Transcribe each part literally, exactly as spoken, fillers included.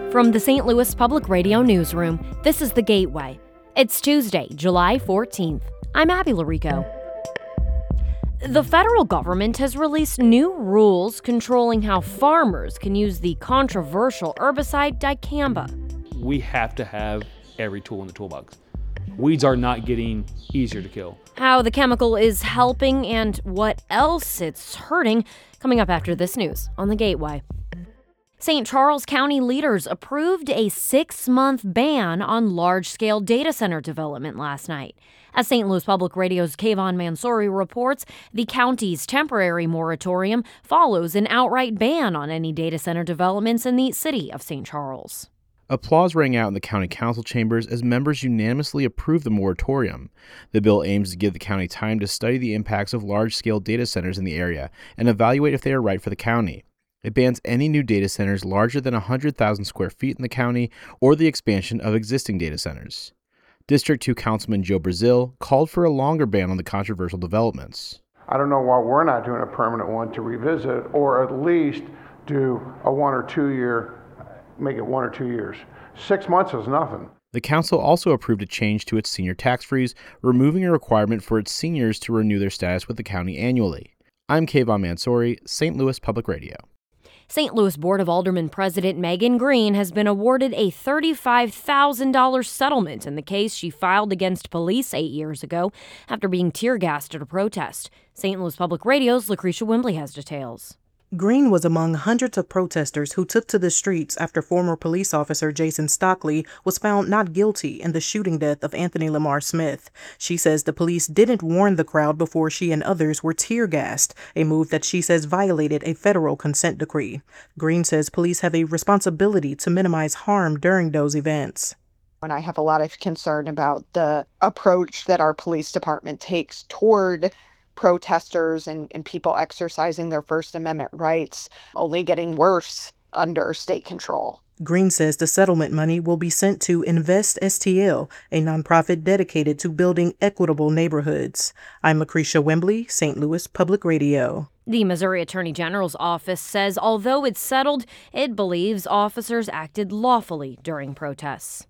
From the Saint Louis Public Radio Newsroom, this is The Gateway. It's Tuesday, July fourteenth. I'm Abby Larico. The federal government has released new rules controlling how farmers can use the controversial herbicide dicamba. We have to have every tool in the toolbox. Weeds are not getting easier to kill. How the chemical is helping and what else it's hurting, coming up after this news on The Gateway. Saint Charles County leaders approved a six-month ban on large-scale data center development last night. As Saint Louis Public Radio's Kayvon Mansouri reports, the county's temporary moratorium follows an outright ban on any data center developments in the city of Saint Charles. Applause rang out in the county council chambers as members unanimously approved the moratorium. The bill aims to give the county time to study the impacts of large-scale data centers in the area and evaluate if they are right for the county. It bans any new data centers larger than one hundred thousand square feet in the county or the expansion of existing data centers. District two Councilman Joe Brazil called for a longer ban on the controversial developments. I don't know why we're not doing a permanent one to revisit, or at least do a one or two year, make it one or two years. Six months is nothing. The council also approved a change to its senior tax freeze, removing a requirement for its seniors to renew their status with the county annually. I'm Kayvon Mansouri, Saint Louis Public Radio. Saint Louis Board of Aldermen President Megan Green has been awarded a thirty-five thousand dollars settlement in the case she filed against police eight years ago after being tear-gassed at a protest. Saint Louis Public Radio's Lucretia Wembley has details. Green was among hundreds of protesters who took to the streets after former police officer Jason Stockley was found not guilty in the shooting death of Anthony Lamar Smith. She says the police didn't warn the crowd before she and others were tear-gassed, a move that she says violated a federal consent decree. Green says police have a responsibility to minimize harm during those events. And I have a lot of concern about the approach that our police department takes toward protesters and, and people exercising their First Amendment rights, only getting worse under state control. Green says the settlement money will be sent to Invest S T L, a nonprofit dedicated to building equitable neighborhoods. I'm Lucretia Wembley, Saint Louis Public Radio. The Missouri Attorney General's office says although it's settled, it believes officers acted lawfully during protests.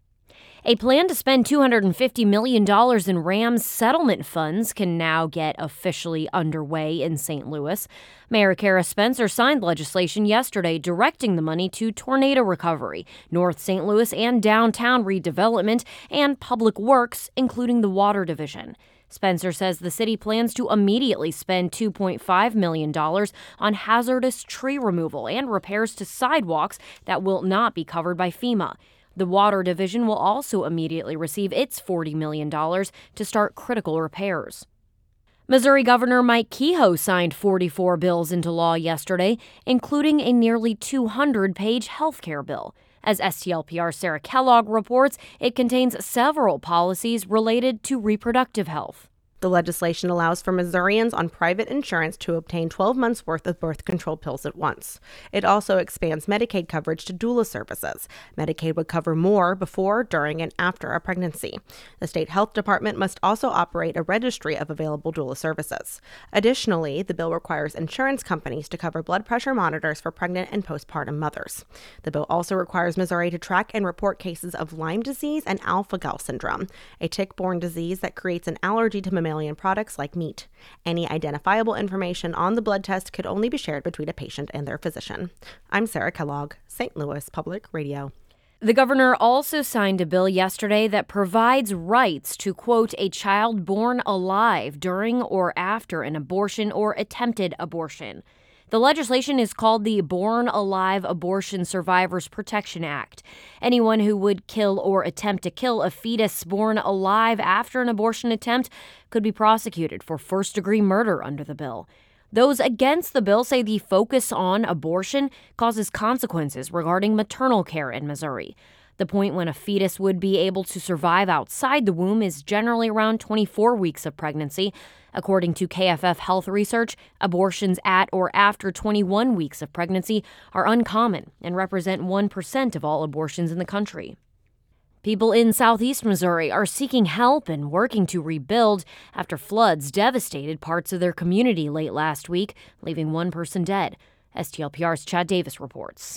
A plan to spend two hundred fifty million dollars in Rams settlement funds can now get officially underway in Saint Louis. Mayor Kara Spencer signed legislation yesterday directing the money to tornado recovery, North Saint Louis and downtown redevelopment, and public works, including the water division. Spencer says the city plans to immediately spend two point five million dollars on hazardous tree removal and repairs to sidewalks that will not be covered by FEMA. The Water Division will also immediately receive its forty million dollars to start critical repairs. Missouri Governor Mike Kehoe signed forty-four bills into law yesterday, including a nearly two hundred page health care bill. As S T L P R's Sarah Kellogg reports, it contains several policies related to reproductive health. The legislation allows for Missourians on private insurance to obtain twelve months' worth of birth control pills at once. It also expands Medicaid coverage to doula services. Medicaid would cover more before, during, and after a pregnancy. The state health department must also operate a registry of available doula services. Additionally, the bill requires insurance companies to cover blood pressure monitors for pregnant and postpartum mothers. The bill also requires Missouri to track and report cases of Lyme disease and alpha-gal syndrome, a tick-borne disease that creates an allergy to mammalian products like meat. Any identifiable information on the blood test could only be shared between a patient and their physician. I'm Sarah Kellogg, Saint Louis Public Radio. The governor also signed a bill yesterday that provides rights to, quote, a child born alive during or after an abortion or attempted abortion. The legislation is called the Born Alive Abortion Survivors Protection Act. Anyone who would kill or attempt to kill a fetus born alive after an abortion attempt could be prosecuted for first-degree murder under the bill. Those against the bill say the focus on abortion causes consequences regarding maternal care in Missouri. The point when a fetus would be able to survive outside the womb is generally around twenty-four weeks of pregnancy. According to K F F Health Research, abortions at or after twenty-one weeks of pregnancy are uncommon and represent one percent of all abortions in the country. People in southeast Missouri are seeking help and working to rebuild after floods devastated parts of their community late last week, leaving one person dead. S T L P R's Chad Davis reports.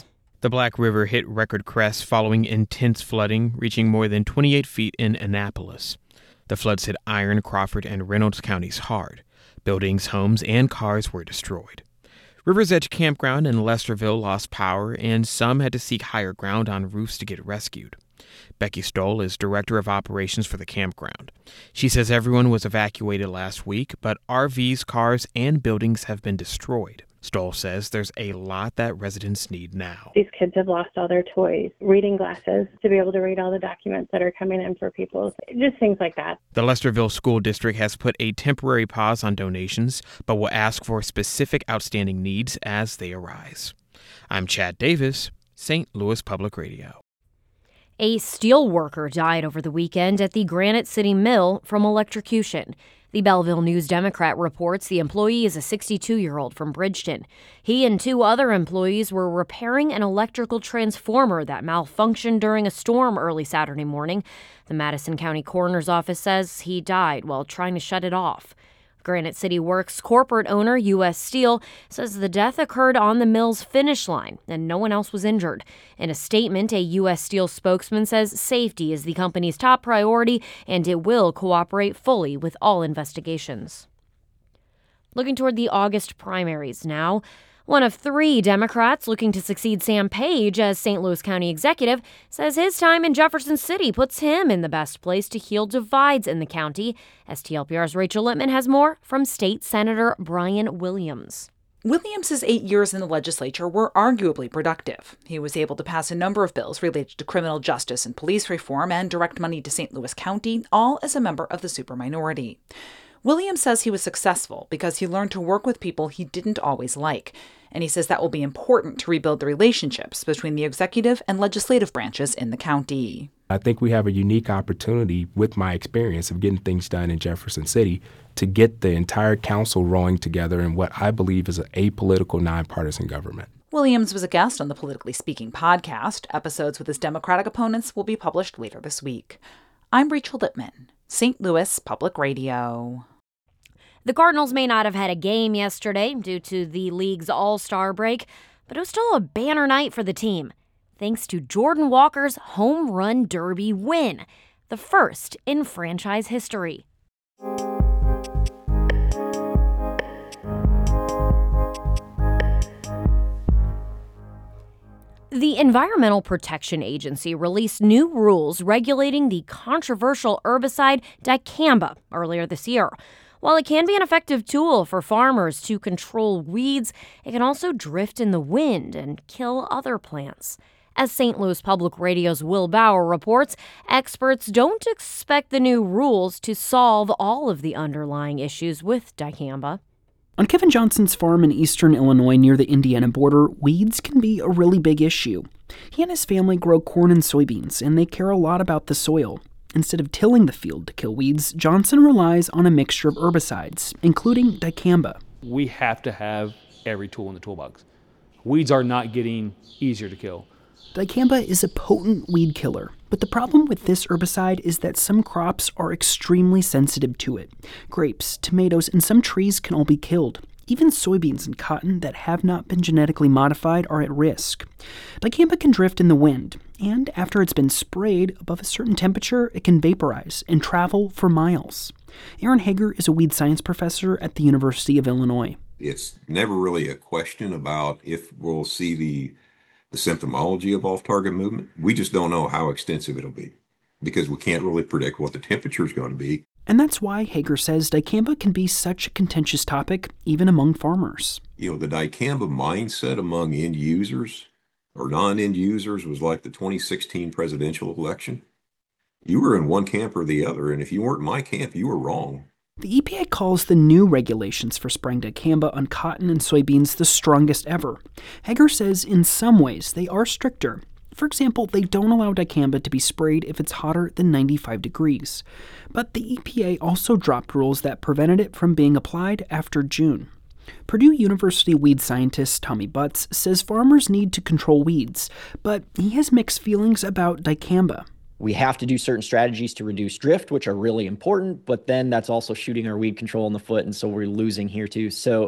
The Black River hit record crests following intense flooding, reaching more than twenty-eight feet in Annapolis. The floods hit Iron, Crawford, and Reynolds counties hard. Buildings, homes, and cars were destroyed. River's Edge Campground in Lesterville lost power, and some had to seek higher ground on roofs to get rescued. Becky Stoll is director of operations for the campground. She says everyone was evacuated last week, but R Vs, cars, and buildings have been destroyed. Stoll says there's a lot that residents need now. These kids have lost all their toys, reading glasses to be able to read all the documents that are coming in for people, just things like that. The Lesterville School District has put a temporary pause on donations, but will ask for specific outstanding needs as they arise. I'm Chad Davis, Saint Louis Public Radio. A steel worker died over the weekend at the Granite City Mill from electrocution. The Belleville News-Democrat reports the employee is a sixty-two-year-old from Bridgeton. He and two other employees were repairing an electrical transformer that malfunctioned during a storm early Saturday morning. The Madison County Coroner's Office says he died while trying to shut it off. Granite City Works corporate owner U S Steel says the death occurred on the mill's finish line and no one else was injured. In a statement, a U S Steel spokesman says safety is the company's top priority and it will cooperate fully with all investigations. Looking toward the August primaries now. One of three Democrats looking to succeed Sam Page as Saint Louis County executive says his time in Jefferson City puts him in the best place to heal divides in the county. S T L P R's Rachel Littman has more from State Senator Brian Williams. Williams' eight years in the legislature were arguably productive. He was able to pass a number of bills related to criminal justice and police reform and direct money to Saint Louis County, all as a member of the superminority. Williams says he was successful because he learned to work with people he didn't always like, and he says that will be important to rebuild the relationships between the executive and legislative branches in the county. I think we have a unique opportunity with my experience of getting things done in Jefferson City to get the entire council rowing together in what I believe is an apolitical, nonpartisan government. Williams was a guest on the Politically Speaking podcast. Episodes with his Democratic opponents will be published later this week. I'm Rachel Littman, Saint Louis Public Radio. The Cardinals may not have had a game yesterday due to the league's all-star break, but it was still a banner night for the team, thanks to Jordan Walker's home run derby win, the first in franchise history. The Environmental Protection Agency released new rules regulating the controversial herbicide dicamba earlier this year. While it can be an effective tool for farmers to control weeds, it can also drift in the wind and kill other plants. As Saint Louis Public Radio's Will Bauer reports, experts don't expect the new rules to solve all of the underlying issues with dicamba. On Kevin Johnson's farm in eastern Illinois near the Indiana border, weeds can be a really big issue. He and his family grow corn and soybeans, and they care a lot about the soil. Instead of tilling the field to kill weeds, Johnson relies on a mixture of herbicides, including dicamba. We have to have every tool in the toolbox. Weeds are not getting easier to kill. Dicamba is a potent weed killer, but the problem with this herbicide is that some crops are extremely sensitive to it. Grapes, tomatoes, and some trees can all be killed. Even soybeans and cotton that have not been genetically modified are at risk. Dicamba can drift in the wind, and after it's been sprayed above a certain temperature, it can vaporize and travel for miles. Aaron Hager is a weed science professor at the University of Illinois. It's never really a question about if we'll see the, the symptomology of off-target movement. We just don't know how extensive it'll be because we can't really predict what the temperature is going to be. And that's why Hager says dicamba can be such a contentious topic, even among farmers. You know, the dicamba mindset among end users or non-end users was like the twenty sixteen presidential election. You were in one camp or the other, and if you weren't in my camp, you were wrong. The E P A calls the new regulations for spraying dicamba on cotton and soybeans the strongest ever. Hager says in some ways they are stricter. For example, they don't allow dicamba to be sprayed if it's hotter than ninety-five degrees. But the E P A also dropped rules that prevented it from being applied after June. Purdue University weed scientist Tommy Butts says farmers need to control weeds, but he has mixed feelings about dicamba. We have to do certain strategies to reduce drift, which are really important, but then that's also shooting our weed control in the foot, and so we're losing here too. So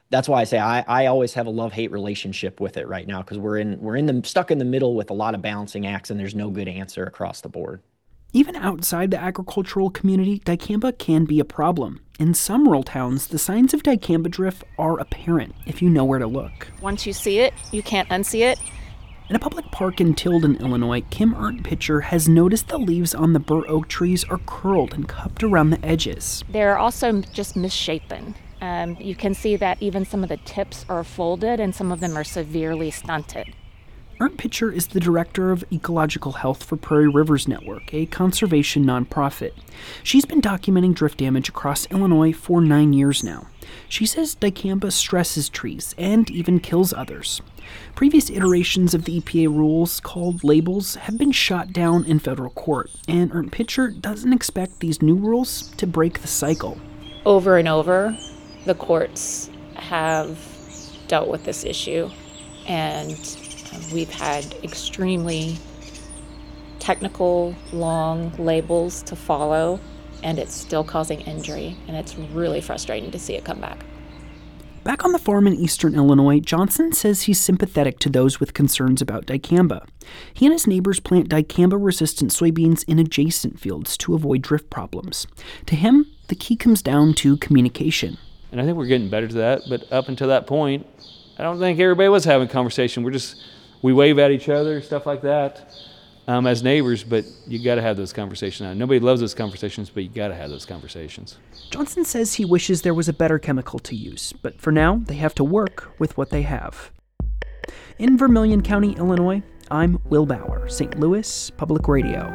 That's why I say I, I always have a love-hate relationship with it right now, because we're in we're in the stuck in the middle with a lot of balancing acts, and there's no good answer across the board. Even outside the agricultural community, dicamba can be a problem. In some rural towns, the signs of dicamba drift are apparent if you know where to look. Once you see it, you can't unsee it. In a public park in Tilden, Illinois, Kim Ernst-Pitcher has noticed the leaves on the bur oak trees are curled and cupped around the edges. They're also just misshapen. Um, you can see that even some of the tips are folded and some of them are severely stunted. Ernst-Pitcher is the director of Ecological Health for Prairie Rivers Network, a conservation nonprofit. She's been documenting drift damage across Illinois for nine years now. She says dicamba stresses trees and even kills others. Previous iterations of the E P A rules, called labels, have been shot down in federal court, and Ernst-Pitcher doesn't expect these new rules to break the cycle. Over and over, the courts have dealt with this issue, and we've had extremely technical, long labels to follow, and it's still causing injury, and it's really frustrating to see it come back. Back on the farm in eastern Illinois, Johnson says he's sympathetic to those with concerns about dicamba. He and his neighbors plant dicamba-resistant soybeans in adjacent fields to avoid drift problems. To him, the key comes down to communication. And I think we're getting better to that, but up until that point, I don't think everybody was having a conversation. We're just, we wave at each other, stuff like that, um, as neighbors, but you got to have those conversations now. Nobody loves those conversations, but you got to have those conversations. Johnson says he wishes there was a better chemical to use, but for now, they have to work with what they have. In Vermilion County, Illinois, I'm Will Bauer, Saint Louis Public Radio.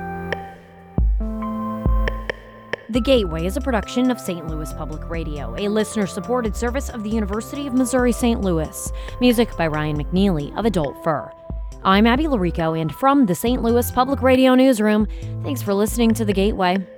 The Gateway is a production of Saint Louis Public Radio, a listener-supported service of the University of Missouri-Saint Louis. Music by Ryan McNeely of Adult Fur. I'm Abby Larico, and from the Saint Louis Public Radio Newsroom, thanks for listening to The Gateway.